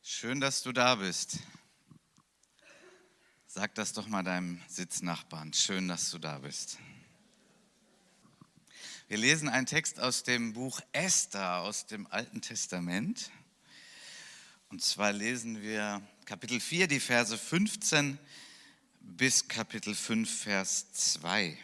Schön, dass du da bist. Sag das doch mal deinem Sitznachbarn. Schön, dass du da bist. Wir lesen einen Text aus dem Buch Esther aus dem Alten Testament. Und zwar lesen wir Kapitel 4, die Verse 15 bis Kapitel 5, Vers 2.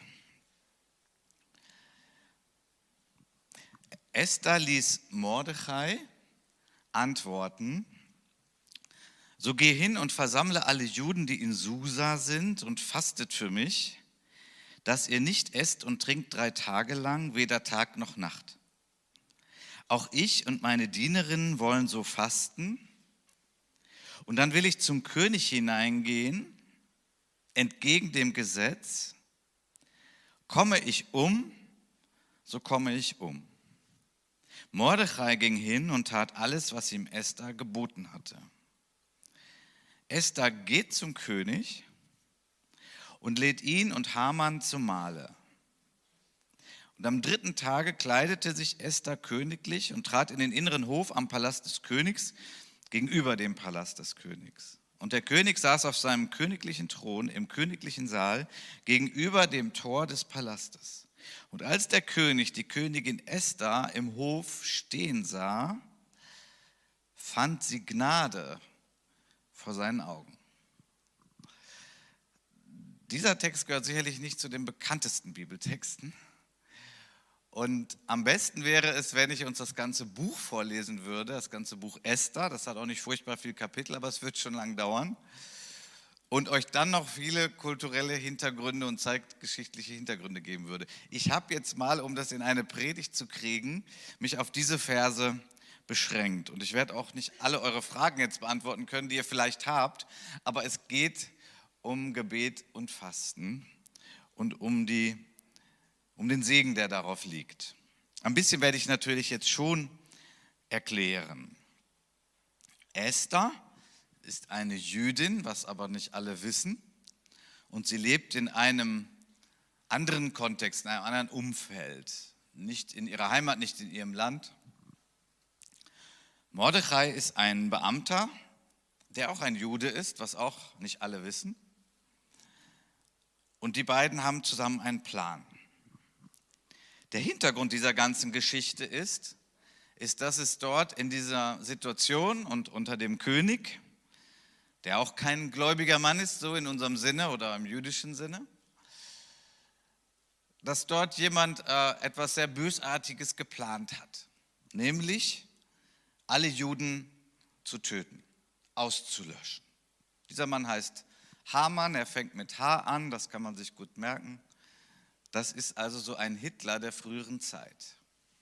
Esther ließ Mordechai antworten: So geh hin und versammle alle Juden, die in Susa sind, und fastet für mich, dass ihr nicht esst und trinkt 3 Tage lang, weder Tag noch Nacht. Auch ich und meine Dienerinnen wollen so fasten. Und dann will ich zum König hineingehen, entgegen dem Gesetz. Komme ich um, so komme ich um. Mordechai ging hin und tat alles, was ihm Esther geboten hatte. Esther geht zum König und lädt ihn und Haman zum Mahle. Und am 3. Tage kleidete sich Esther königlich und trat in den inneren Hof am Palast des Königs gegenüber dem Palast des Königs. Und der König saß auf seinem königlichen Thron im königlichen Saal gegenüber dem Tor des Palastes. Und als der König die Königin Esther im Hof stehen sah, fand sie Gnade vor seinen Augen. Dieser Text gehört sicherlich nicht zu den bekanntesten Bibeltexten. Und am besten wäre es, wenn ich uns das ganze Buch vorlesen würde, das ganze Buch Esther. Das hat auch nicht furchtbar viele Kapitel, aber es wird schon lang dauern. Und euch dann noch viele kulturelle Hintergründe und zeitgeschichtliche Hintergründe geben würde. Ich habe jetzt mal, um das in eine Predigt zu kriegen, mich auf diese Verse beschränkt. Und ich werde auch nicht alle eure Fragen jetzt beantworten können, die ihr vielleicht habt, aber es geht um Gebet und Fasten und um den Segen, der darauf liegt. Ein bisschen werde ich natürlich jetzt schon erklären. Esther ist eine Jüdin, was aber nicht alle wissen, und sie lebt in einem anderen Kontext, in einem anderen Umfeld, nicht in ihrer Heimat, nicht in ihrem Land. Mordechai ist ein Beamter, der auch ein Jude ist, was auch nicht alle wissen. Und die beiden haben zusammen einen Plan. Der Hintergrund dieser ganzen Geschichte ist, dass es dort in dieser Situation und unter dem König, der auch kein gläubiger Mann ist, so in unserem Sinne oder im jüdischen Sinne, dass dort jemand etwas sehr Bösartiges geplant hat, nämlich alle Juden zu töten, auszulöschen. Dieser Mann heißt Haman, er fängt mit H an, das kann man sich gut merken. Das ist also so ein Hitler der früheren Zeit.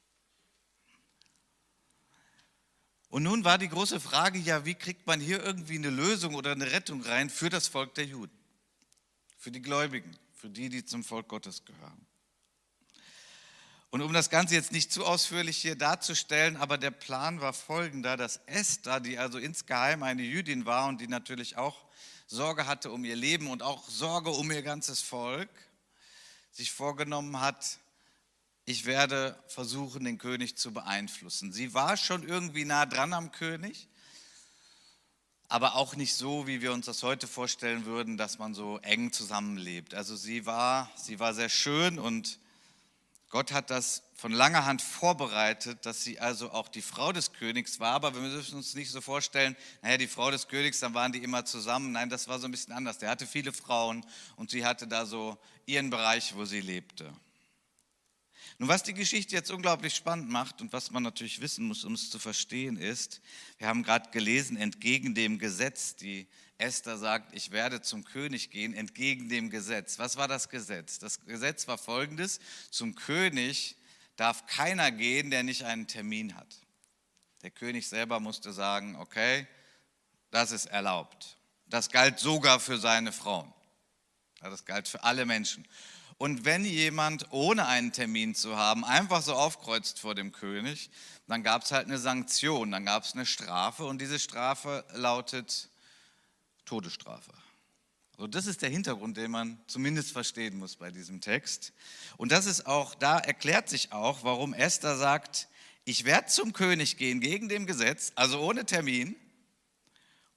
Und nun war die große Frage, ja, wie kriegt man hier irgendwie eine Lösung oder eine Rettung rein für das Volk der Juden, für die Gläubigen, für die, die zum Volk Gottes gehören. Und um das Ganze jetzt nicht zu ausführlich hier darzustellen, aber der Plan war folgender, dass Esther, die also insgeheim eine Jüdin war und die natürlich auch Sorge hatte um ihr Leben und auch Sorge um ihr ganzes Volk, sich vorgenommen hat, ich werde versuchen, den König zu beeinflussen. Sie war schon irgendwie nah dran am König, aber auch nicht so, wie wir uns das heute vorstellen würden, dass man so eng zusammenlebt. Also sie war sehr schön und Gott hat das von langer Hand vorbereitet, dass sie also auch die Frau des Königs war, aber wir müssen uns nicht so vorstellen, naja, die Frau des Königs, dann waren die immer zusammen. Nein, das war so ein bisschen anders. Der hatte viele Frauen und sie hatte da so ihren Bereich, wo sie lebte. Nun, was die Geschichte jetzt unglaublich spannend macht und was man natürlich wissen muss, um es zu verstehen, ist, wir haben gerade gelesen, entgegen dem Gesetz, die Esther sagt, ich werde zum König gehen, entgegen dem Gesetz. Was war das Gesetz? Das Gesetz war folgendes: Zum König darf keiner gehen, der nicht einen Termin hat. Der König selber musste sagen, okay, das ist erlaubt. Das galt sogar für seine Frauen. Das galt für alle Menschen. Und wenn jemand ohne einen Termin zu haben einfach so aufkreuzt vor dem König, dann gab es halt eine Sanktion, dann gab es eine Strafe und diese Strafe lautet Todesstrafe. Also das ist der Hintergrund, den man zumindest verstehen muss bei diesem Text. Und das ist auch, da erklärt sich auch, warum Esther sagt, ich werde zum König gehen gegen dem Gesetz, also ohne Termin,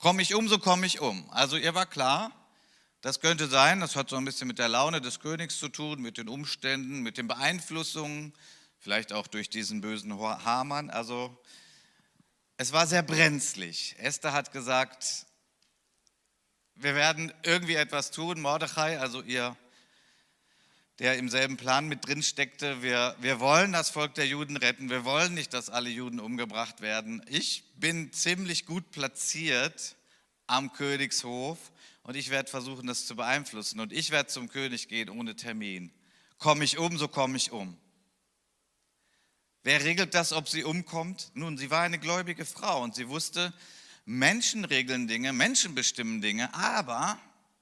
Komme ich um, so komme ich um. Also ihr war klar, das könnte sein, das hat so ein bisschen mit der Laune des Königs zu tun, mit den Umständen, mit den Beeinflussungen, vielleicht auch durch diesen bösen Haman. Also es war sehr brenzlig. Esther hat gesagt, wir werden irgendwie etwas tun. Mordechai, also ihr, der im selben Plan mit drin steckte, wir wollen das Volk der Juden retten, wir wollen nicht, dass alle Juden umgebracht werden. Ich bin ziemlich gut platziert am Königshof und ich werde versuchen, das zu beeinflussen. Und ich werde zum König gehen ohne Termin. Komme ich um, so komme ich um. Wer regelt das, ob sie umkommt? Nun, sie war eine gläubige Frau und sie wusste, Menschen regeln Dinge, Menschen bestimmen Dinge, aber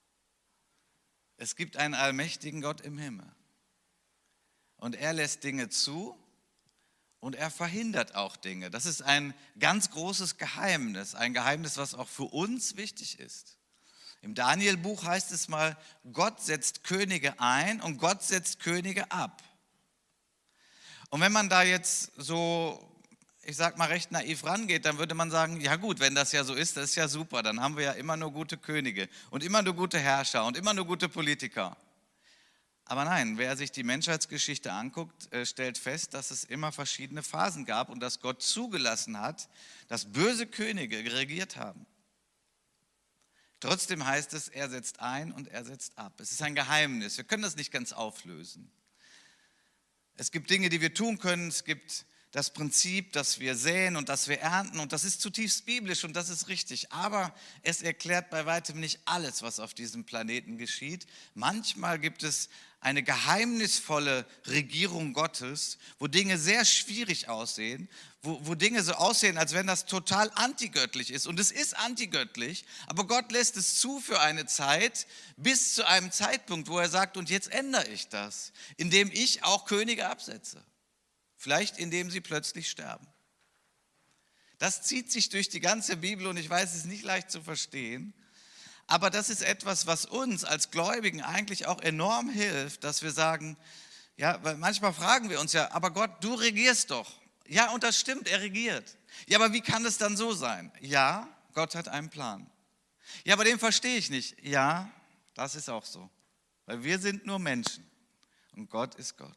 es gibt einen allmächtigen Gott im Himmel. Und er lässt Dinge zu und er verhindert auch Dinge. Das ist ein ganz großes Geheimnis, ein Geheimnis, was auch für uns wichtig ist. Im Daniel-Buch heißt es mal, Gott setzt Könige ein und Gott setzt Könige ab. Und wenn man da jetzt so, ich sag mal, recht naiv rangeht, dann würde man sagen, ja gut, wenn das ja so ist, das ist ja super, dann haben wir ja immer nur gute Könige und immer nur gute Herrscher und immer nur gute Politiker. Aber nein, wer sich die Menschheitsgeschichte anguckt, stellt fest, dass es immer verschiedene Phasen gab und dass Gott zugelassen hat, dass böse Könige regiert haben. Trotzdem heißt es, er setzt ein und er setzt ab. Es ist ein Geheimnis, wir können das nicht ganz auflösen. Es gibt Dinge, die wir tun können, es gibt das Prinzip, dass wir säen und dass wir ernten und das ist zutiefst biblisch und das ist richtig, aber es erklärt bei weitem nicht alles, was auf diesem Planeten geschieht. Manchmal gibt es eine geheimnisvolle Regierung Gottes, wo Dinge sehr schwierig aussehen, wo Dinge so aussehen, als wenn das total antigöttlich ist und es ist antigöttlich, aber Gott lässt es zu für eine Zeit, bis zu einem Zeitpunkt, wo er sagt, und jetzt ändere ich das, indem ich auch Könige absetze. Vielleicht indem sie plötzlich sterben. Das zieht sich durch die ganze Bibel und ich weiß, es ist nicht leicht zu verstehen. Aber das ist etwas, was uns als Gläubigen eigentlich auch enorm hilft, dass wir sagen, ja, weil manchmal fragen wir uns ja, aber Gott, du regierst doch. Ja, und das stimmt, er regiert. Ja, aber wie kann es dann so sein? Ja, Gott hat einen Plan. Ja, aber den verstehe ich nicht. Ja, das ist auch so. Weil wir sind nur Menschen und Gott ist Gott.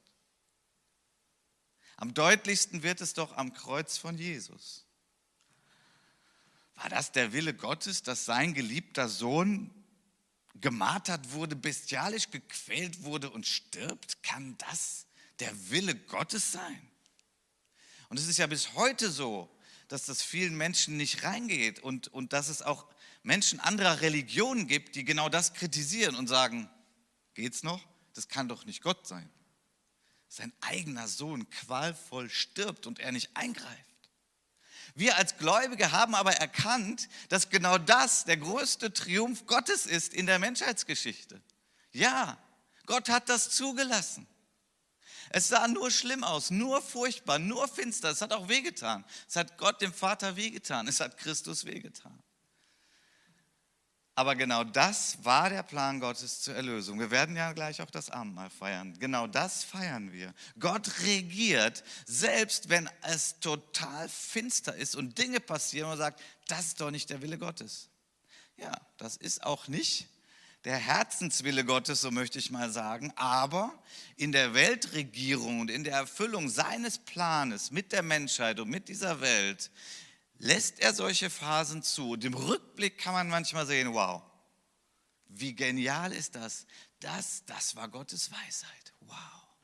Am deutlichsten wird es doch am Kreuz von Jesus. War das der Wille Gottes, dass sein geliebter Sohn gemartert wurde, bestialisch gequält wurde und stirbt? Kann das der Wille Gottes sein? Und es ist ja bis heute so, dass das vielen Menschen nicht reingeht und dass es auch Menschen anderer Religionen gibt, die genau das kritisieren und sagen, geht's noch? Das kann doch nicht Gott sein. Sein eigener Sohn qualvoll stirbt und er nicht eingreift. Wir als Gläubige haben aber erkannt, dass genau das der größte Triumph Gottes ist in der Menschheitsgeschichte. Ja, Gott hat das zugelassen. Es sah nur schlimm aus, nur furchtbar, nur finster. Es hat auch wehgetan. Es hat Gott dem Vater wehgetan. Es hat Christus wehgetan. Aber genau das war der Plan Gottes zur Erlösung. Wir werden ja gleich auch das Abendmahl feiern. Genau das feiern wir. Gott regiert, selbst wenn es total finster ist und Dinge passieren und man sagt, das ist doch nicht der Wille Gottes. Ja, das ist auch nicht der Herzenswille Gottes, so möchte ich mal sagen. Aber in der Weltregierung und in der Erfüllung seines Planes mit der Menschheit und mit dieser Welt lässt er solche Phasen zu. Und im Rückblick kann man manchmal sehen, wow, wie genial ist das? Das war Gottes Weisheit. Wow.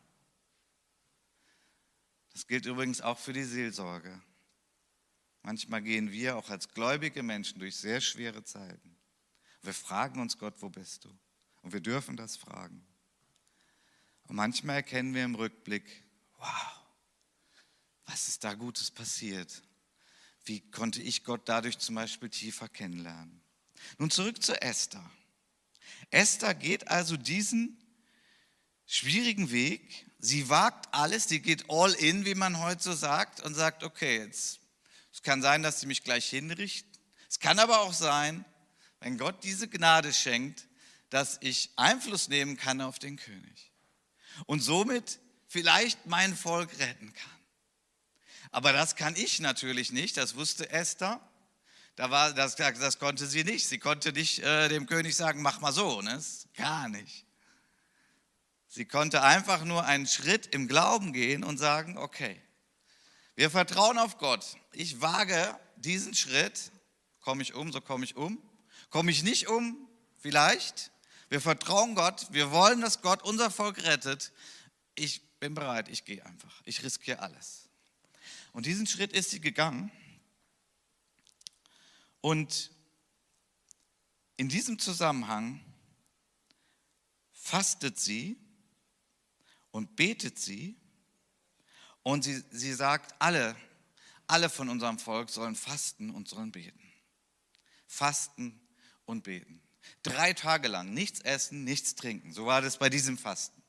Das gilt übrigens auch für die Seelsorge. Manchmal gehen wir auch als gläubige Menschen durch sehr schwere Zeiten. Wir fragen uns, Gott, wo bist du? Und wir dürfen das fragen. Und manchmal erkennen wir im Rückblick, wow, was ist da Gutes passiert? Wie konnte ich Gott dadurch zum Beispiel tiefer kennenlernen? Nun zurück zu Esther. Esther geht also diesen schwierigen Weg. Sie wagt alles, sie geht all in, wie man heute so sagt, und sagt, okay, es kann sein, dass sie mich gleich hinrichten. Es kann aber auch sein, wenn Gott diese Gnade schenkt, dass ich Einfluss nehmen kann auf den König und somit vielleicht mein Volk retten kann. Aber das kann ich natürlich nicht, das wusste Esther. Das konnte sie nicht. Sie konnte nicht dem König sagen, mach mal so. Ne? Gar nicht. Sie konnte einfach nur einen Schritt im Glauben gehen und sagen, okay, wir vertrauen auf Gott. Ich wage diesen Schritt. Komme ich um, so komme ich um. Komme ich nicht um, vielleicht. Wir vertrauen Gott. Wir wollen, dass Gott unser Volk rettet. Ich bin bereit, ich gehe einfach. Ich riskiere alles. Und diesen Schritt ist sie gegangen. Und in diesem Zusammenhang fastet sie und betet sie und sie sagt, alle von unserem Volk sollen fasten und sollen beten. Fasten und beten. 3 Tage lang nichts essen, nichts trinken. So war das bei diesem Fasten.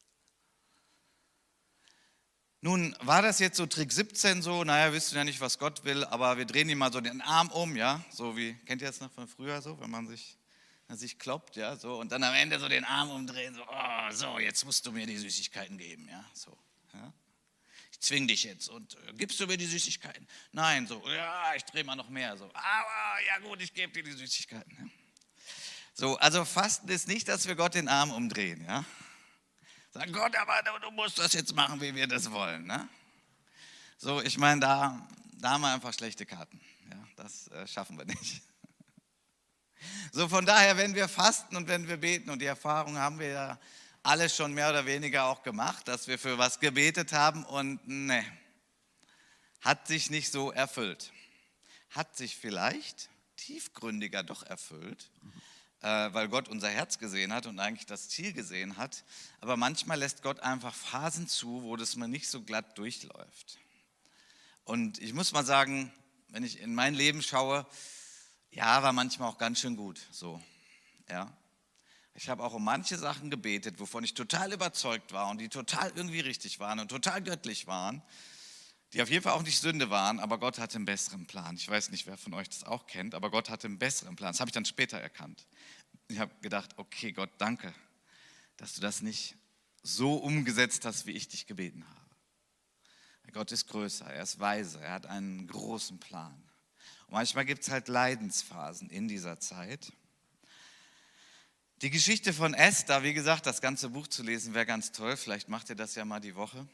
Nun, war das jetzt so Trick 17 so, naja, wir wissen ja nicht, was Gott will, aber wir drehen ihm mal so den Arm um, ja, so wie, kennt ihr das noch von früher so, wenn man sich kloppt, ja, so, und dann am Ende so den Arm umdrehen, so, oh, so, jetzt musst du mir die Süßigkeiten geben, ja, so, ja. Ich zwing dich jetzt und gibst du mir die Süßigkeiten? Nein, so, ja, ich drehe mal noch mehr, so, aber, ja gut, ich gebe dir die Süßigkeiten, ja. So, also Fasten ist nicht, dass wir Gott den Arm umdrehen, ja. Sag Gott, aber du musst das jetzt machen, wie wir das wollen. Ne? So, ich meine, da haben wir einfach schlechte Karten. Ja, das schaffen wir nicht. So, von daher, wenn wir fasten und wenn wir beten, und die Erfahrung haben wir ja alle schon mehr oder weniger auch gemacht, dass wir für was gebetet haben und ne, hat sich nicht so erfüllt. Hat sich vielleicht tiefgründiger doch erfüllt, weil Gott unser Herz gesehen hat und eigentlich das Ziel gesehen hat. Aber manchmal lässt Gott einfach Phasen zu, wo das mal nicht so glatt durchläuft. Und ich muss mal sagen, wenn ich in mein Leben schaue, ja, war manchmal auch ganz schön gut so. Ja. Ich habe auch um manche Sachen gebetet, wovon ich total überzeugt war und die total irgendwie richtig waren und total göttlich waren, die auf jeden Fall auch nicht Sünde waren, aber Gott hatte einen besseren Plan. Ich weiß nicht, wer von euch das auch kennt, aber Gott hatte einen besseren Plan. Das habe ich dann später erkannt. Ich habe gedacht, okay, Gott, danke, dass du das nicht so umgesetzt hast, wie ich dich gebeten habe. Gott ist größer, er ist weise, er hat einen großen Plan. Und manchmal gibt es halt Leidensphasen in dieser Zeit. Die Geschichte von Esther, wie gesagt, das ganze Buch zu lesen, wäre ganz toll. Vielleicht macht ihr das ja mal die Woche.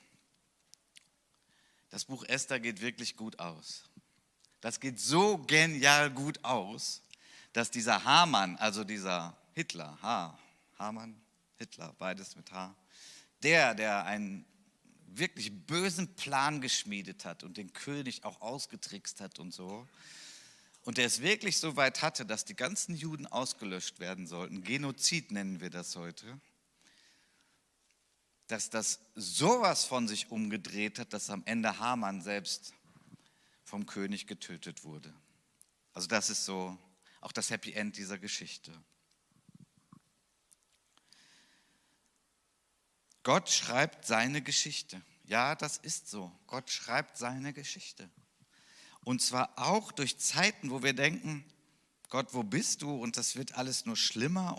Das Buch Esther geht wirklich gut aus. Das geht so genial gut aus, dass dieser Haman, also dieser Hitler, Haman, Hitler, beides mit H, der einen wirklich bösen Plan geschmiedet hat und den König auch ausgetrickst hat und so, und der es wirklich so weit hatte, dass die ganzen Juden ausgelöscht werden sollten, Genozid nennen wir das heute, dass das sowas von sich umgedreht hat, dass am Ende Haman selbst vom König getötet wurde. Also das ist so auch das Happy End dieser Geschichte. Gott schreibt seine Geschichte. Ja, das ist so. Gott schreibt seine Geschichte. Und zwar auch durch Zeiten, wo wir denken, Gott, wo bist du? Und das wird alles nur schlimmer.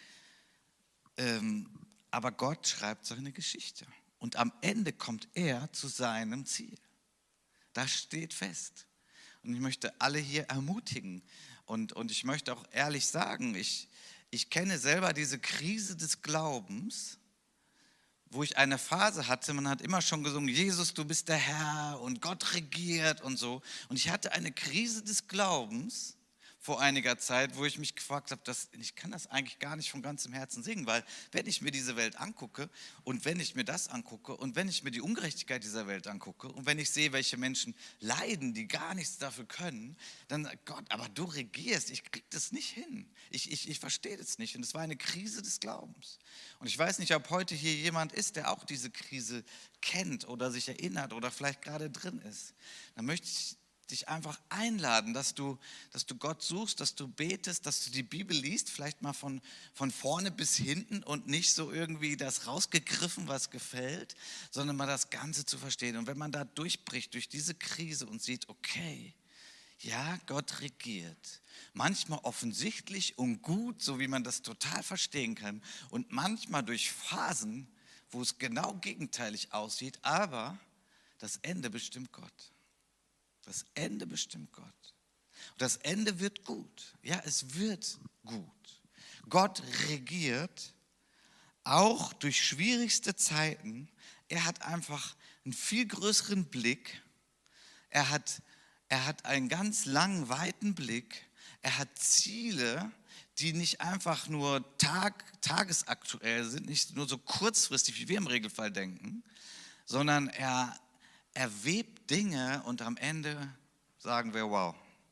Aber Gott schreibt seine Geschichte. Und am Ende kommt er zu seinem Ziel. Das steht fest. Und ich möchte alle hier ermutigen. Und ich möchte auch ehrlich sagen, ich kenne selber diese Krise des Glaubens, wo ich eine Phase hatte, man hat immer schon gesungen, Jesus, du bist der Herr und Gott regiert und so. Und ich hatte eine Krise des Glaubens vor einiger Zeit, wo ich mich gefragt habe, ich kann das eigentlich gar nicht von ganzem Herzen singen, weil wenn ich mir diese Welt angucke und wenn ich mir das angucke und wenn ich mir die Ungerechtigkeit dieser Welt angucke und wenn ich sehe, welche Menschen leiden, die gar nichts dafür können, dann, Gott, aber du regierst, ich kriege das nicht hin. Ich verstehe das nicht und es war eine Krise des Glaubens. Und ich weiß nicht, ob heute hier jemand ist, der auch diese Krise kennt oder sich erinnert oder vielleicht gerade drin ist. Dann möchte ich dich einfach einladen, dass du Gott suchst, dass du betest, dass du die Bibel liest, vielleicht mal von vorne bis hinten und nicht so irgendwie das rausgegriffen, was gefällt, sondern mal das Ganze zu verstehen. Und wenn man da durchbricht durch diese Krise und sieht, okay, ja, Gott regiert. Manchmal offensichtlich und gut, so wie man das total verstehen kann. Und manchmal durch Phasen, wo es genau gegenteilig aussieht, aber das Ende bestimmt Gott. Das Ende bestimmt Gott. Das Ende wird gut. Ja, es wird gut. Gott regiert auch durch schwierigste Zeiten. Er hat einfach einen viel größeren Blick. Er hat einen ganz langen, weiten Blick. Er hat Ziele, die nicht einfach nur tagesaktuell sind, nicht nur so kurzfristig, wie wir im Regelfall denken, sondern er webt Dinge und am Ende sagen wir, wow,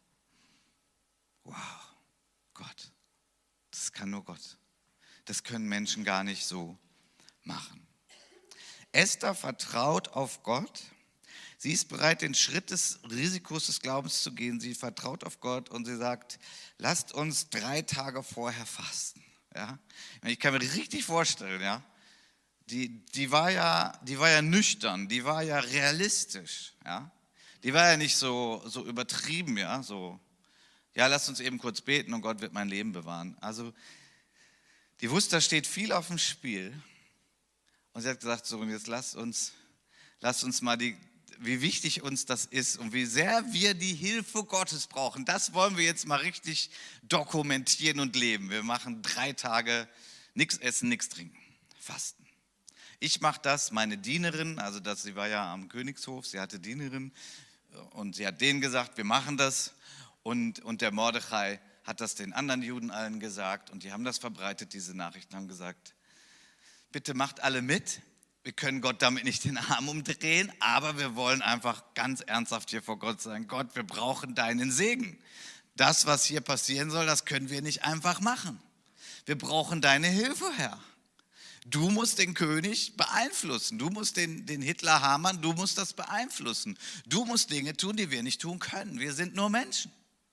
Gott, das kann nur Gott. Das können Menschen gar nicht so machen. Esther vertraut auf Gott. Sie ist bereit, den Schritt des Risikos des Glaubens zu gehen. Sie vertraut auf Gott und sie sagt, lasst uns 3 Tage vorher fasten. Ja? Ich kann mir richtig vorstellen, ja? Die war ja nüchtern, die war ja realistisch. Ja? Die war ja nicht so übertrieben, ja, lasst uns eben kurz beten und Gott wird mein Leben bewahren. Also die wusste, da steht viel auf dem Spiel. Und sie hat gesagt, so, und jetzt lasst uns mal wie wichtig uns das ist und wie sehr wir die Hilfe Gottes brauchen. Das wollen wir jetzt mal richtig dokumentieren und leben. Wir machen 3 Tage nichts essen, nichts trinken, fasten. Ich mache das, meine Dienerin, sie war ja am Königshof, sie hatte Dienerin und sie hat denen gesagt, wir machen das. Und der Mordechai hat das den anderen Juden allen gesagt und die haben das verbreitet, diese Nachrichten, haben gesagt, bitte macht alle mit. Wir können Gott damit nicht den Arm umdrehen, aber wir wollen einfach ganz ernsthaft hier vor Gott sagen, Gott, wir brauchen deinen Segen. Das, was hier passieren soll, das können wir nicht einfach machen. Wir brauchen deine Hilfe, Herr. Du musst den König beeinflussen, du musst den Hitler hamern, du musst das beeinflussen. Du musst Dinge tun, die wir nicht tun können. Wir sind nur Menschen.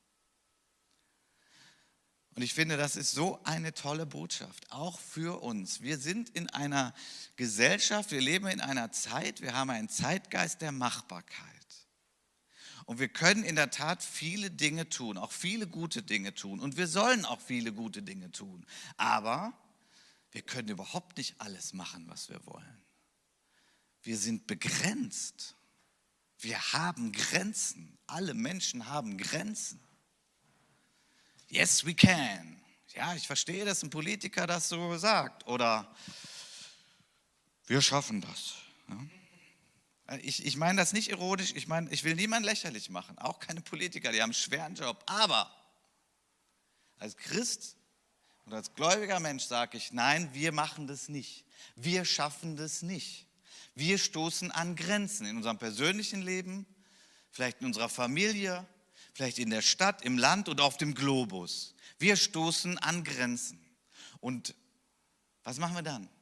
Und ich finde, das ist so eine tolle Botschaft, auch für uns. Wir sind in einer Gesellschaft, wir leben in einer Zeit, wir haben einen Zeitgeist der Machbarkeit. Und wir können in der Tat viele Dinge tun, auch viele gute Dinge tun. Und wir sollen auch viele gute Dinge tun. Aber wir können überhaupt nicht alles machen, was wir wollen. Wir sind begrenzt. Wir haben Grenzen. Alle Menschen haben Grenzen. Yes, we can. Ja, ich verstehe, dass ein Politiker das so sagt. Oder wir schaffen das. Ja. Ich meine das nicht ironisch. Ich will niemanden lächerlich machen. Auch keine Politiker, die haben einen schweren Job. Aber als Christ und als gläubiger Mensch sage ich, nein, wir machen das nicht. Wir schaffen das nicht. Wir stoßen an Grenzen in unserem persönlichen Leben, vielleicht in unserer Familie, vielleicht in der Stadt, im Land und auf dem Globus. Wir stoßen an Grenzen. Und was machen wir dann?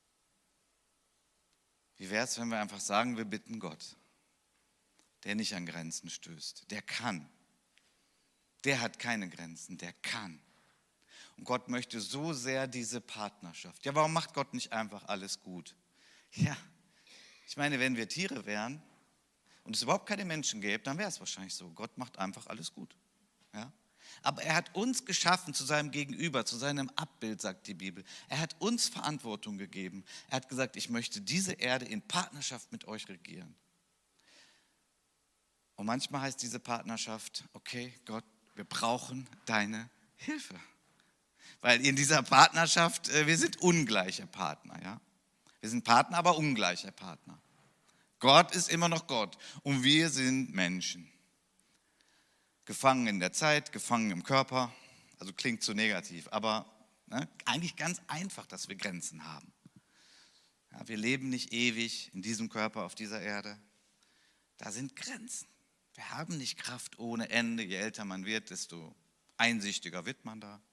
Wie wäre es, wenn wir einfach sagen, wir bitten Gott, der nicht an Grenzen stößt, der kann. Der hat keine Grenzen, der kann. Und Gott möchte so sehr diese Partnerschaft. Ja, warum macht Gott nicht einfach alles gut? Ja, ich meine, wenn wir Tiere wären, und es überhaupt keine Menschen gäbe, dann wäre es wahrscheinlich so. Gott macht einfach alles gut. Ja? Aber er hat uns geschaffen zu seinem Gegenüber, zu seinem Abbild, sagt die Bibel. Er hat uns Verantwortung gegeben. Er hat gesagt, ich möchte diese Erde in Partnerschaft mit euch regieren. Und manchmal heißt diese Partnerschaft, okay, Gott, wir brauchen deine Hilfe. Weil in dieser Partnerschaft, wir sind ungleiche Partner. Ja? Wir sind Partner, aber ungleiche Partner. Gott ist immer noch Gott und wir sind Menschen. Gefangen in der Zeit, gefangen im Körper, also klingt zu negativ, aber eigentlich ganz einfach, dass wir Grenzen haben. Ja, wir leben nicht ewig in diesem Körper auf dieser Erde. Da sind Grenzen. Wir haben nicht Kraft ohne Ende. Je älter man wird, desto einsichtiger wird man da.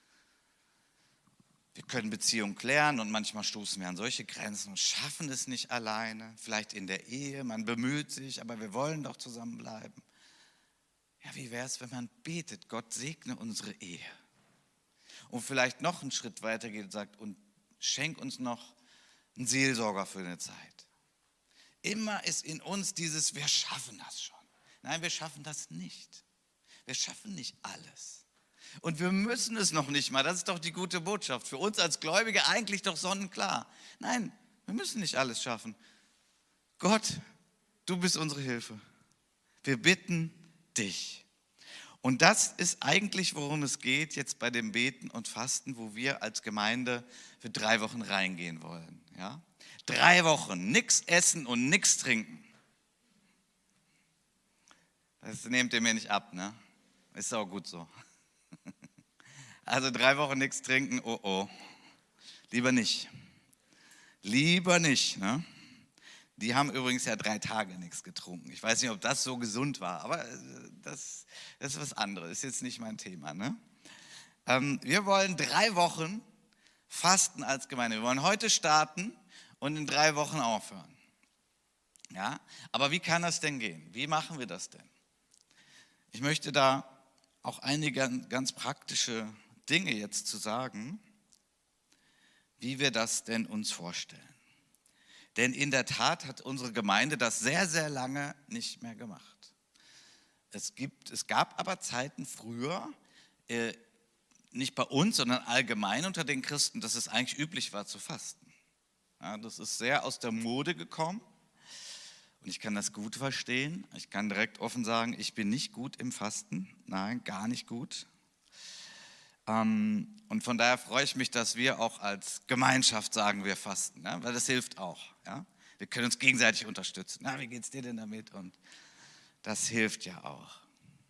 Wir können Beziehungen klären und manchmal stoßen wir an solche Grenzen und schaffen es nicht alleine. Vielleicht in der Ehe, man bemüht sich, aber wir wollen doch zusammenbleiben. Ja, wie wäre es, wenn man betet, Gott segne unsere Ehe. Und vielleicht noch einen Schritt weiter geht und sagt, und schenk uns noch einen Seelsorger für eine Zeit. Immer ist in uns dieses, wir schaffen das schon. Nein, wir schaffen das nicht. Wir schaffen nicht alles. Und wir müssen es noch nicht mal, das ist doch die gute Botschaft. Für uns als Gläubige eigentlich doch sonnenklar. Nein, wir müssen nicht alles schaffen. Gott, du bist unsere Hilfe. Wir bitten dich. Und das ist eigentlich, worum es geht jetzt bei dem Beten und Fasten, wo wir als Gemeinde für 3 Wochen reingehen wollen. Ja? 3 Wochen, nichts essen und nichts trinken. Das nehmt ihr mir nicht ab, ne? Ist auch gut so. Also 3 Wochen nichts trinken, oh oh. Lieber nicht. Lieber nicht, ne? Die haben übrigens ja 3 Tage nichts getrunken. Ich weiß nicht, ob das so gesund war, aber das ist was anderes. Ist jetzt nicht mein Thema, ne? Wir wollen 3 Wochen fasten als Gemeinde. Wir wollen heute starten und in 3 Wochen aufhören. Ja? Aber wie kann das denn gehen? Wie machen wir das denn? Ich möchte da auch einige ganz praktische Dinge jetzt zu sagen, wie wir das denn uns vorstellen. Denn in der Tat hat unsere Gemeinde das sehr, sehr lange nicht mehr gemacht. Es gab aber Zeiten früher, nicht bei uns, sondern allgemein unter den Christen, dass es eigentlich üblich war zu fasten. Ja, das ist sehr aus der Mode gekommen. Und ich kann das gut verstehen. Ich kann direkt offen sagen, ich bin nicht gut im Fasten. Nein, gar nicht gut. Und von daher freue ich mich, dass wir auch als Gemeinschaft sagen, wir fasten. Ja? Weil das hilft auch. Ja? Wir können uns gegenseitig unterstützen. Na, wie geht es dir denn damit? Und das hilft ja auch.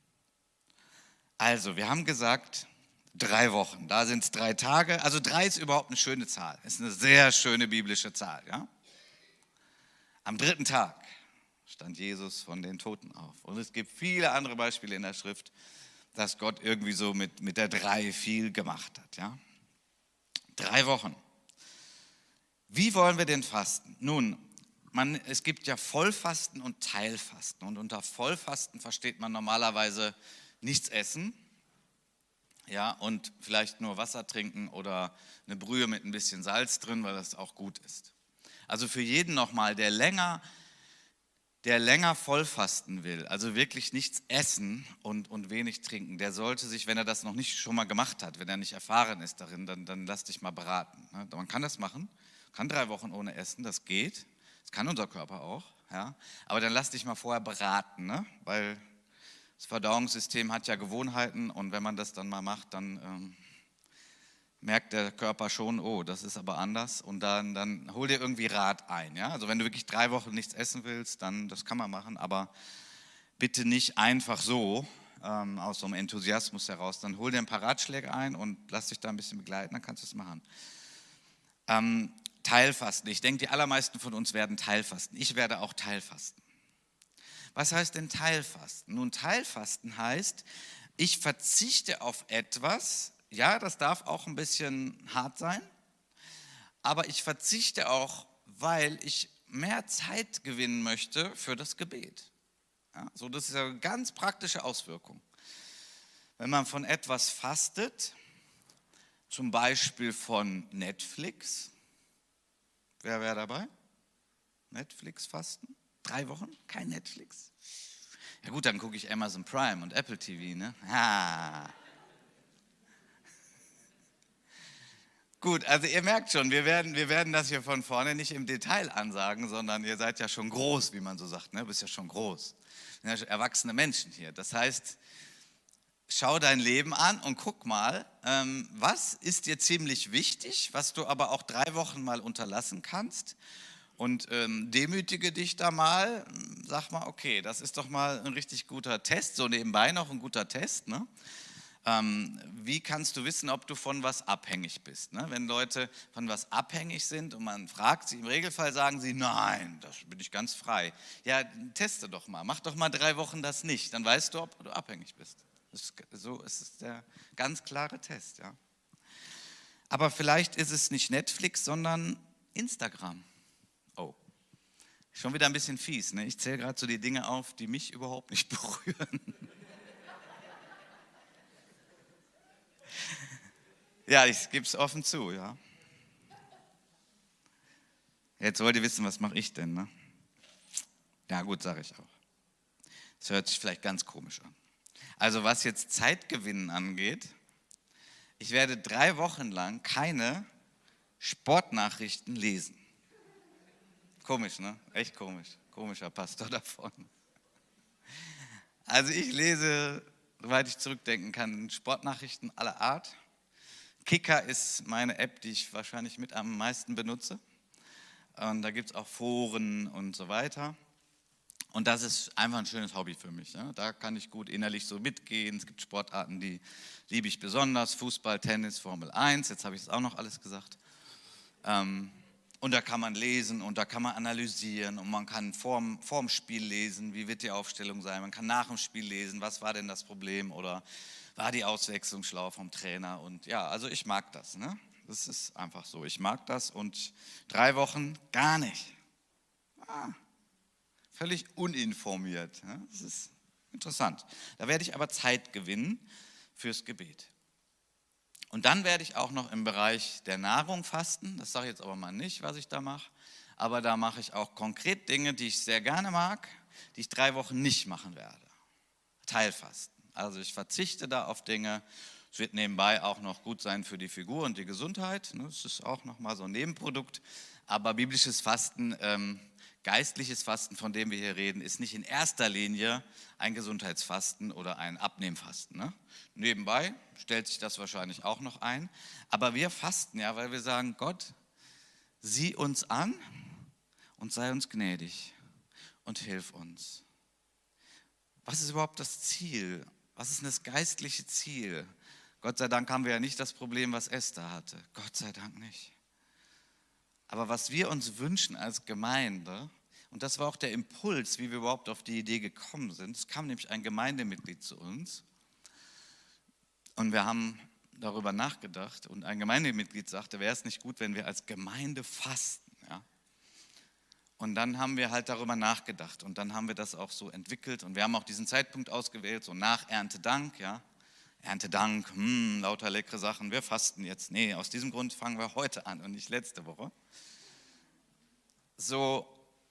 Also, wir haben gesagt, 3 Wochen. Da sind es 3 Tage. Also 3 ist überhaupt eine schöne Zahl. Ist eine sehr schöne biblische Zahl. Ja? Am 3. Tag stand Jesus von den Toten auf. Und es gibt viele andere Beispiele in der Schrift, dass Gott irgendwie so mit der 3 viel gemacht hat. Ja? 3 Wochen. Wie wollen wir denn fasten? Nun, es gibt ja Vollfasten und Teilfasten. Und unter Vollfasten versteht man normalerweise nichts essen, ja, und vielleicht nur Wasser trinken oder eine Brühe mit ein bisschen Salz drin, weil das auch gut ist. Also für jeden nochmal, der länger vollfasten will, also wirklich nichts essen und wenig trinken, der sollte sich, wenn er das noch nicht schon mal gemacht hat, wenn er nicht erfahren ist darin, dann lass dich mal beraten. Man kann das machen, kann 3 Wochen ohne Essen, das geht, das kann unser Körper auch, ja, aber dann lass dich mal vorher beraten, ne? Weil das Verdauungssystem hat ja Gewohnheiten und wenn man das dann mal macht, dann merkt der Körper schon, oh, das ist aber anders und dann hol dir irgendwie Rat ein. Ja? Also wenn du wirklich 3 Wochen nichts essen willst, dann das kann man machen, aber bitte nicht einfach so aus so einem Enthusiasmus heraus. Dann hol dir ein paar Ratschläge ein und lass dich da ein bisschen begleiten, dann kannst du es machen. Teilfasten. Ich denke, die allermeisten von uns werden Teilfasten. Ich werde auch Teilfasten. Was heißt denn Teilfasten? Nun, Teilfasten heißt, ich verzichte auf etwas. Ja, das darf auch ein bisschen hart sein, aber ich verzichte auch, weil ich mehr Zeit gewinnen möchte für das Gebet. Ja, so, das ist ja eine ganz praktische Auswirkung. Wenn man von etwas fastet, zum Beispiel von Netflix, wer wäre dabei? Netflix fasten? 3 Wochen? Kein Netflix? Ja gut, dann gucke ich Amazon Prime und Apple TV, ne? Ah. Gut, also ihr merkt schon, wir werden das hier von vorne nicht im Detail ansagen, sondern ihr seid ja schon groß, wie man so sagt, ne? Du bist ja schon groß. Wir sind ja erwachsene Menschen hier. Das heißt, schau dein Leben an und guck mal, was ist dir ziemlich wichtig, was du aber auch 3 Wochen mal unterlassen kannst. Und demütige dich da mal, sag mal, okay, das ist doch mal ein richtig guter Test, so nebenbei noch ein guter Test, ne? Wie kannst du wissen, ob du von was abhängig bist? Ne? Wenn Leute von was abhängig sind und man fragt sie, im Regelfall sagen sie, nein, das bin ich ganz frei. Ja, teste doch mal, mach doch mal 3 Wochen das nicht, dann weißt du, ob du abhängig bist. So ist es der ganz klare Test. Ja? Aber vielleicht ist es nicht Netflix, sondern Instagram. Oh, schon wieder ein bisschen fies. Ne? Ich zähle gerade so die Dinge auf, die mich überhaupt nicht berühren. Ja, ich gebe es offen zu, ja. Jetzt wollt ihr wissen, was mache ich denn, ne? Ja gut, sage ich auch. Das hört sich vielleicht ganz komisch an. Also was jetzt Zeitgewinnen angeht, ich werde 3 Wochen lang keine Sportnachrichten lesen. Komisch, ne? Echt komisch. Komischer Pastor davon. Also ich lese soweit ich zurückdenken kann, Sportnachrichten aller Art. Kicker ist meine App, die ich wahrscheinlich mit am meisten benutze. Und da gibt es auch Foren und so weiter. Und das ist einfach ein schönes Hobby für mich. Ja. Da kann ich gut innerlich so mitgehen. Es gibt Sportarten, die liebe ich besonders. Fußball, Tennis, Formel 1. Jetzt habe ich es auch noch alles gesagt. Und da kann man lesen und da kann man analysieren und man kann vorm Spiel lesen, wie wird die Aufstellung sein. Man kann nach dem Spiel lesen, was war denn das Problem oder war die Auswechslung schlau vom Trainer. Und ja, also ich mag das. Ne? Das ist einfach so. Ich mag das und 3 Wochen gar nicht. Völlig uninformiert. Ja? Das ist interessant. Da werde ich aber Zeit gewinnen fürs Gebet. Und dann werde ich auch noch im Bereich der Nahrung fasten. Das sage ich jetzt aber mal nicht, was ich da mache. Aber da mache ich auch konkret Dinge, die ich sehr gerne mag, die ich 3 Wochen nicht machen werde. Teilfasten. Also ich verzichte da auf Dinge. Es wird nebenbei auch noch gut sein für die Figur und die Gesundheit. Das ist auch nochmal so ein Nebenprodukt. Aber biblisches Fasten, geistliches Fasten, von dem wir hier reden, ist nicht in erster Linie ein Gesundheitsfasten oder ein Abnehmfasten. Ne? Nebenbei stellt sich das wahrscheinlich auch noch ein. Aber wir fasten ja, weil wir sagen, Gott, sieh uns an und sei uns gnädig und hilf uns. Was ist überhaupt das Ziel? Was ist denn das geistliche Ziel? Gott sei Dank haben wir ja nicht das Problem, was Esther hatte. Gott sei Dank nicht. Aber was wir uns wünschen als Gemeinde, und das war auch der Impuls, wie wir überhaupt auf die Idee gekommen sind, es kam nämlich ein Gemeindemitglied zu uns und wir haben darüber nachgedacht und ein Gemeindemitglied sagte, wäre es nicht gut, wenn wir als Gemeinde fasten. Ja? Und dann haben wir halt darüber nachgedacht und dann haben wir das auch so entwickelt und wir haben auch diesen Zeitpunkt ausgewählt, so nach Erntedank, ja. Erntedank, lauter leckere Sachen, wir fasten jetzt. Nee, aus diesem Grund fangen wir heute an und nicht letzte Woche. So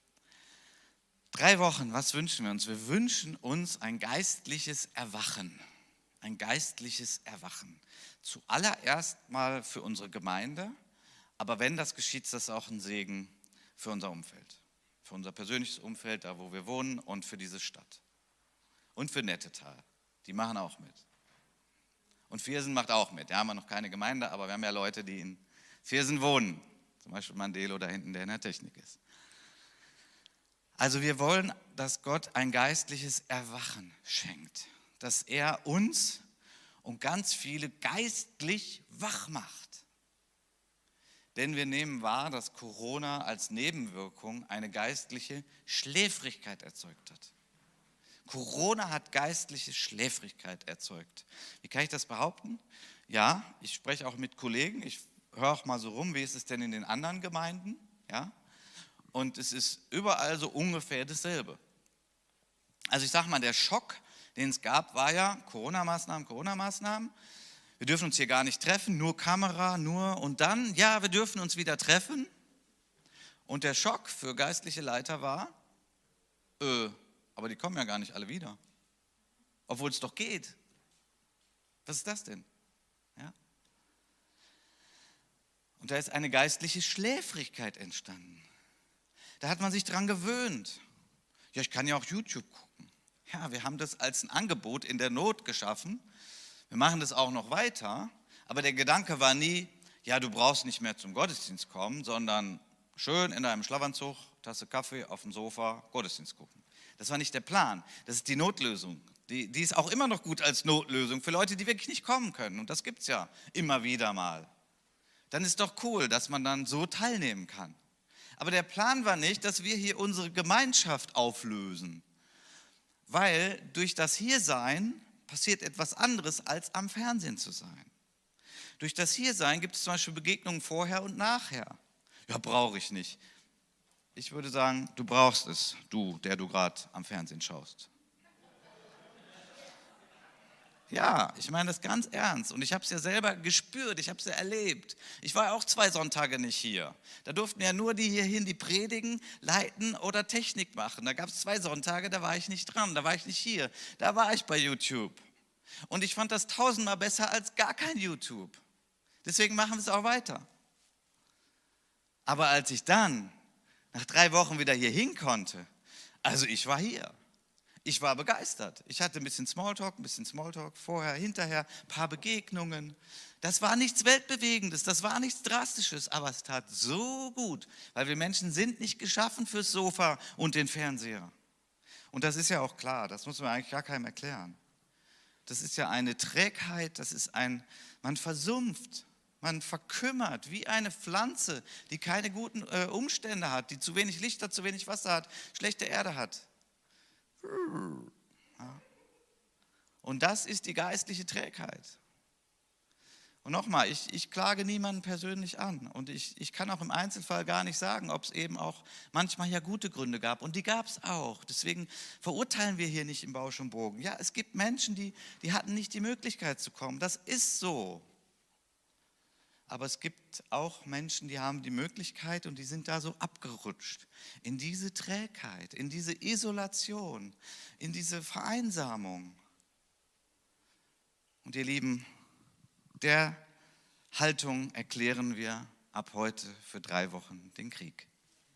3 Wochen, was wünschen wir uns? Wir wünschen uns ein geistliches Erwachen. Ein geistliches Erwachen. Zuallererst mal für unsere Gemeinde, aber wenn das geschieht, ist das auch ein Segen für unser Umfeld. Für unser persönliches Umfeld, da wo wir wohnen und für diese Stadt. Und für Nettetal, die machen auch mit. Und Viersen macht auch mit. Da haben wir noch keine Gemeinde, aber wir haben ja Leute, die in Viersen wohnen. Zum Beispiel Mandelo da hinten, der in der Technik ist. Also wir wollen, dass Gott ein geistliches Erwachen schenkt. Dass er uns und ganz viele geistlich wach macht. Denn wir nehmen wahr, dass Corona als Nebenwirkung eine geistliche Schläfrigkeit erzeugt hat. Corona hat geistliche Schläfrigkeit erzeugt. Wie kann ich das behaupten? Ja, ich spreche auch mit Kollegen, ich höre auch mal so rum, wie ist es denn in den anderen Gemeinden? Ja? Und es ist überall so ungefähr dasselbe. Also ich sage mal, der Schock, den es gab, war ja Corona-Maßnahmen. Wir dürfen uns hier gar nicht treffen, nur Kamera, und dann, ja, wir dürfen uns wieder treffen. Und der Schock für geistliche Leiter war, aber die kommen ja gar nicht alle wieder. Obwohl es doch geht. Was ist das denn? Ja? Und da ist eine geistliche Schläfrigkeit entstanden. Da hat man sich dran gewöhnt. Ja, ich kann ja auch YouTube gucken. Ja, wir haben das als ein Angebot in der Not geschaffen. Wir machen das auch noch weiter. Aber der Gedanke war nie, ja, du brauchst nicht mehr zum Gottesdienst kommen, sondern schön in deinem Schlafanzug, Tasse Kaffee auf dem Sofa, Gottesdienst gucken. Das war nicht der Plan. Das ist die Notlösung. Die ist auch immer noch gut als Notlösung für Leute, die wirklich nicht kommen können. Und das gibt es ja immer wieder mal. Dann ist doch cool, dass man dann so teilnehmen kann. Aber der Plan war nicht, dass wir hier unsere Gemeinschaft auflösen. Weil durch das Hiersein passiert etwas anderes, als am Fernsehen zu sein. Durch das Hiersein gibt es zum Beispiel Begegnungen vorher und nachher. Ja, brauche ich nicht. Ich würde sagen, du brauchst es, du, der du gerade am Fernsehen schaust. Ja, ich meine das ganz ernst und ich habe es ja selber gespürt, ich habe es ja erlebt. Ich war auch 2 Sonntage nicht hier. Da durften ja nur die hierhin, die predigen, leiten oder Technik machen. Da gab es 2 Sonntage, da war ich nicht dran, da war ich nicht hier. Da war ich bei YouTube. Und ich fand das 1000-mal besser als gar kein YouTube. Deswegen machen wir es auch weiter. Aber als ich dann nach 3 Wochen wieder hier hin konnte, also ich war hier. Ich war begeistert. Ich hatte ein bisschen Smalltalk, vorher, hinterher, ein paar Begegnungen. Das war nichts Weltbewegendes, das war nichts Drastisches, aber es tat so gut, weil wir Menschen sind nicht geschaffen fürs Sofa und den Fernseher. Und das ist ja auch klar, das muss man eigentlich gar keinem erklären. Das ist ja eine Trägheit, man versumpft, man verkümmert wie eine Pflanze, die keine guten Umstände hat, die zu wenig Licht hat, zu wenig Wasser hat, schlechte Erde hat. Ja. Und das ist die geistliche Trägheit. Und nochmal, ich klage niemanden persönlich an und ich kann auch im Einzelfall gar nicht sagen, ob es eben auch manchmal ja gute Gründe gab und die gab es auch. Deswegen verurteilen wir hier nicht im Bausch und Bogen. Ja, es gibt Menschen, die hatten nicht die Möglichkeit zu kommen, das ist so. Aber es gibt auch Menschen, die haben die Möglichkeit und die sind da so abgerutscht in diese Trägheit, in diese Isolation, in diese Vereinsamung. Und ihr Lieben, der Haltung erklären wir ab heute für 3 Wochen den Krieg.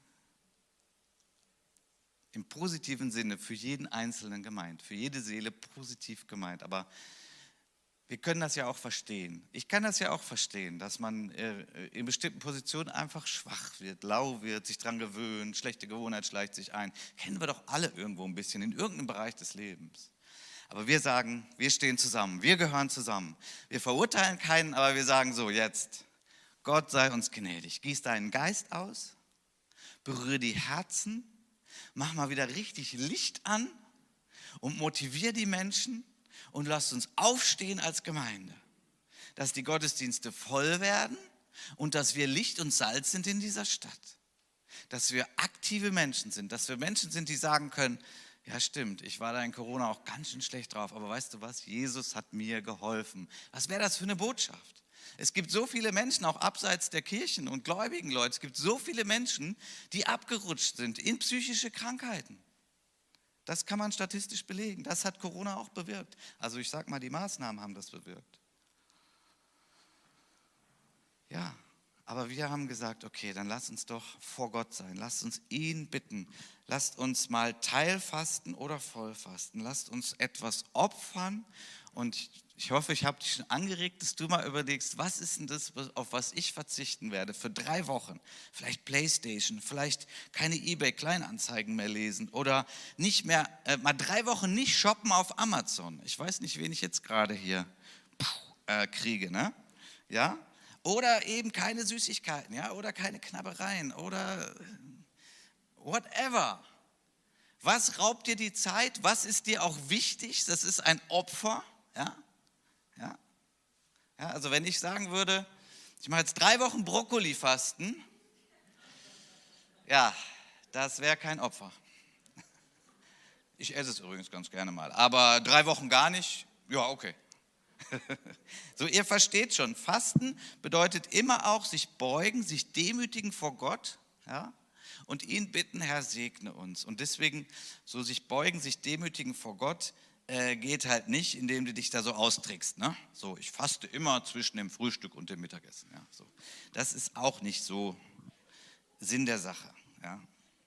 Im positiven Sinne für jeden Einzelnen gemeint, für jede Seele positiv gemeint. Aber wir können das ja auch verstehen. Ich kann das ja auch verstehen, dass man in bestimmten Positionen einfach schwach wird, lau wird, sich dran gewöhnt, schlechte Gewohnheit schleicht sich ein. Kennen wir doch alle irgendwo ein bisschen, in irgendeinem Bereich des Lebens. Aber wir sagen, wir stehen zusammen, wir gehören zusammen. Wir verurteilen keinen, aber wir sagen so, jetzt, Gott sei uns gnädig. Gieß deinen Geist aus, berühre die Herzen, mach mal wieder richtig Licht an und motiviere die Menschen und lasst uns aufstehen als Gemeinde. Dass die Gottesdienste voll werden und dass wir Licht und Salz sind in dieser Stadt. Dass wir aktive Menschen sind, dass wir Menschen sind, die sagen können, ja stimmt, ich war da in Corona auch ganz schön schlecht drauf, aber weißt du was, Jesus hat mir geholfen. Was wäre das für eine Botschaft? Es gibt so viele Menschen, auch abseits der Kirchen und gläubigen Leute, es gibt so viele Menschen, die abgerutscht sind in psychische Krankheiten. Das kann man statistisch belegen, das hat Corona auch bewirkt. Also ich sag mal, die Maßnahmen haben das bewirkt. Ja. Aber wir haben gesagt, okay, dann lasst uns doch vor Gott sein. Lasst uns ihn bitten. Lasst uns mal Teilfasten oder Vollfasten. Lasst uns etwas opfern. Und ich hoffe, ich habe dich schon angeregt, dass du mal überlegst, was ist denn das, auf was ich verzichten werde für 3 Wochen? Vielleicht Playstation, vielleicht keine eBay-Kleinanzeigen mehr lesen oder nicht mehr, mal 3 Wochen nicht shoppen auf Amazon. Ich weiß nicht, wen ich jetzt gerade hier kriege, ne? Ja? Oder eben keine Süßigkeiten, ja, oder keine Knabbereien oder whatever. Was raubt dir die Zeit? Was ist dir auch wichtig? Das ist ein Opfer, ja. Also wenn ich sagen würde, ich mache jetzt 3 Wochen Brokkoli-Fasten, ja, das wäre kein Opfer. Ich esse es übrigens ganz gerne mal, aber 3 Wochen gar nicht, ja, okay. So, ihr versteht schon, Fasten bedeutet immer auch sich beugen, sich demütigen vor Gott, ja, und ihn bitten, Herr, segne uns. Und deswegen, so sich beugen, sich demütigen vor Gott, geht halt nicht, indem du dich da so austrickst. Ne? So, ich faste immer zwischen dem Frühstück und dem Mittagessen. Ja, so. Das ist auch nicht so Sinn der Sache. Ja.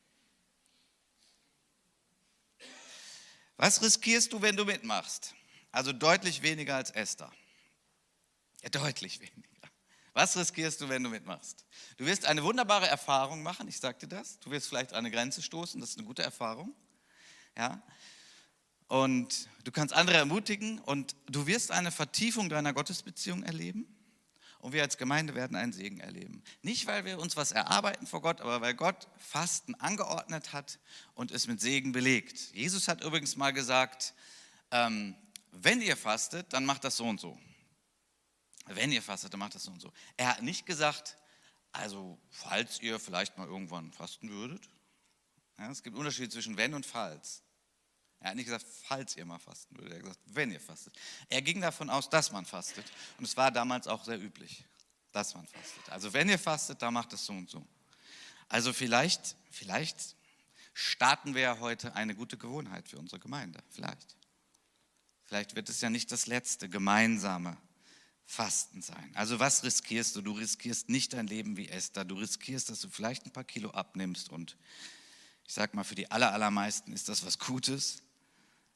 Was riskierst du, wenn du mitmachst? Also deutlich weniger als Esther. Ja, deutlich weniger. Was riskierst du, wenn du mitmachst? Du wirst eine wunderbare Erfahrung machen, ich sag dir das. Du wirst vielleicht an eine Grenze stoßen, das ist eine gute Erfahrung. Ja. Und du kannst andere ermutigen und du wirst eine Vertiefung deiner Gottesbeziehung erleben. Und wir als Gemeinde werden einen Segen erleben. Nicht, weil wir uns was erarbeiten vor Gott, aber weil Gott Fasten angeordnet hat und es mit Segen belegt. Jesus hat übrigens mal gesagt, wenn ihr fastet, dann macht das so und so. Wenn ihr fastet, dann macht das so und so. Er hat nicht gesagt, also falls ihr vielleicht mal irgendwann fasten würdet. Ja, es gibt Unterschiede zwischen wenn und falls. Er hat nicht gesagt, falls ihr mal fasten würdet. Er hat gesagt, wenn ihr fastet. Er ging davon aus, dass man fastet. Und es war damals auch sehr üblich, dass man fastet. Also wenn ihr fastet, dann macht es so und so. Also vielleicht starten wir ja heute eine gute Gewohnheit für unsere Gemeinde. Vielleicht wird es ja nicht das letzte gemeinsame Fasten sein. Also was riskierst du? Du riskierst nicht dein Leben wie Esther. Du riskierst, dass du vielleicht ein paar Kilo abnimmst. Und ich sage mal, für die allermeisten ist das was Gutes.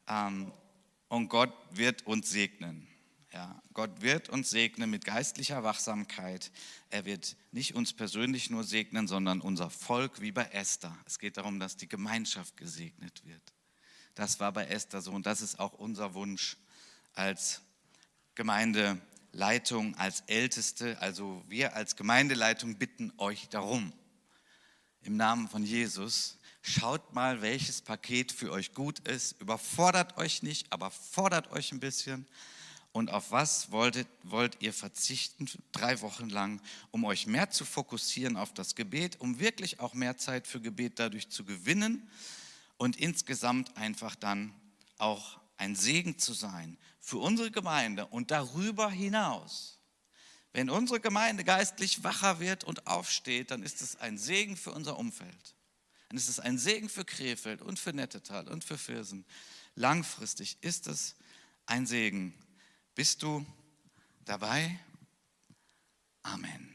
Und Gott wird uns segnen. Ja, Gott wird uns segnen mit geistlicher Wachsamkeit. Er wird nicht uns persönlich nur segnen, sondern unser Volk wie bei Esther. Es geht darum, dass die Gemeinschaft gesegnet wird. Das war bei Esther so und das ist auch unser Wunsch als Gemeindeleitung, als Älteste. Also wir als Gemeindeleitung bitten euch darum. Im Namen von Jesus, schaut mal, welches Paket für euch gut ist. Überfordert euch nicht, aber fordert euch ein bisschen. Und auf was wollt ihr verzichten 3 Wochen lang, um euch mehr zu fokussieren auf das Gebet, um wirklich auch mehr Zeit für Gebet dadurch zu gewinnen und insgesamt einfach dann auch ein Segen zu sein für unsere Gemeinde und darüber hinaus. Wenn unsere Gemeinde geistlich wacher wird und aufsteht, dann ist es ein Segen für unser Umfeld. Dann ist es ein Segen für Krefeld und für Nettetal und für Viersen. Langfristig ist es ein Segen. Bist du dabei? Amen.